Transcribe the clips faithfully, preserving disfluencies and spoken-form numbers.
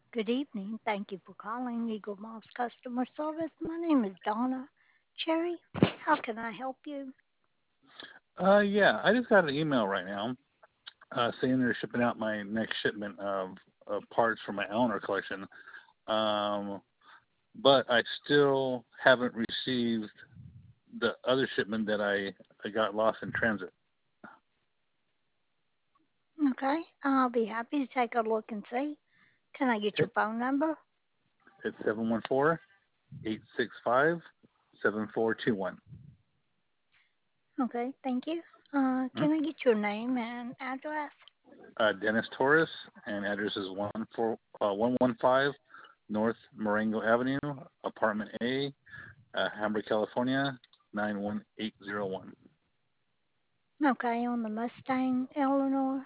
Good evening. Thank you for calling Eagle Moss Customer Service. My name is Donna Cherry. How can I help you? Uh, yeah, I just got an email right now uh, saying they're shipping out my next shipment of, of parts for my Eleanor collection. Um, but I still haven't received the other shipment that I, I got lost in transit. Okay, I'll be happy to take a look and see. Can I get your Okay. phone number? It's seven one four, eight six five, seven four two one. Okay, thank you. Uh, can I get your name and address? Uh, Dennis Torres, and address is one four uh, one one five North Marengo Avenue, Apartment A, uh, Hamburg, California, nine one eight zero one. Okay, on the Mustang, Eleanor.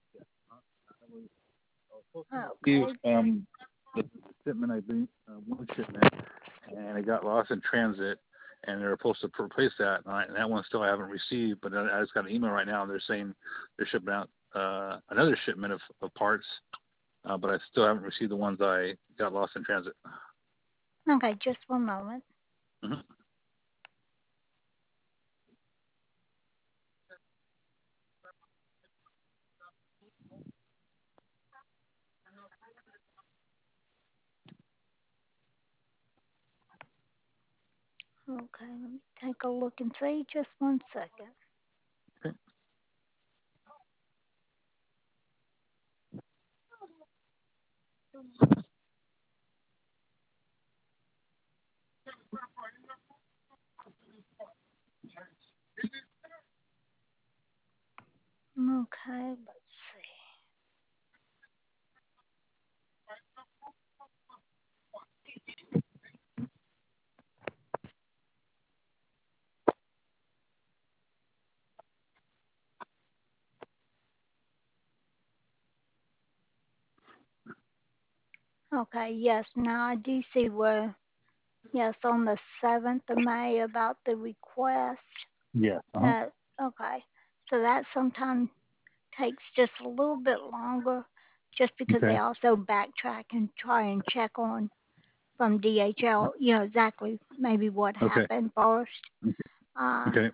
You, Okay, um, the shipment I bring, uh, one shipment, and it got lost in transit, and they were supposed to replace that, and, I, and that one still I haven't received. But I, I just got an email right now, and they're saying they're shipping out uh, another shipment of, of parts, uh, but I still haven't received the ones I got lost in transit. okay, just one moment. Mm-hmm. Okay, let me take a look and see. Just one second. Okay. Okay, let's see. Okay, yes, now I do see where, yes, on the seventh of May about the request. Yeah. Uh-huh. That, okay, so that sometimes takes just a little bit longer just because they Okay. also backtrack and try and check on from D H L, you know, exactly maybe what Okay. happened first. Uh, Okay.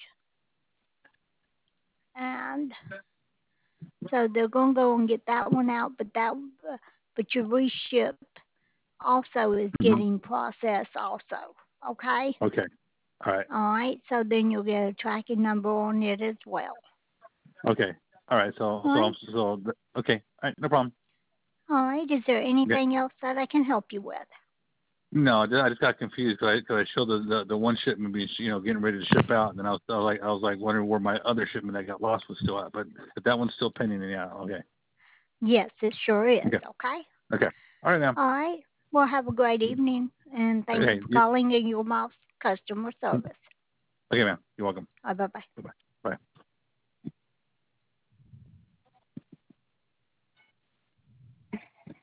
and so they're going to go and get that one out, but that, uh, but your reship also is Mm-hmm. getting processed also. Okay? Okay. All right. All right, so then you'll get a tracking number on it as well. Okay. All right. So, All so, right? so, okay. All right. No problem. All right, is there Okay. anything else that I can help you with? No, I just I just got confused because I, cause I showed the, the the one shipment being, you know, getting ready to ship out, and then I was, I was like I was like wondering where my other shipment that got lost was still at, but if that one's still pending, then yeah, okay. Yes, it sure is, Okay. okay? Okay. All right, ma'am. All right, well, have a great evening, and thank you Okay. for You, calling Eagle Mouse Customer Service. okay, ma'am. You're welcome. Bye bye. Bye. Bye.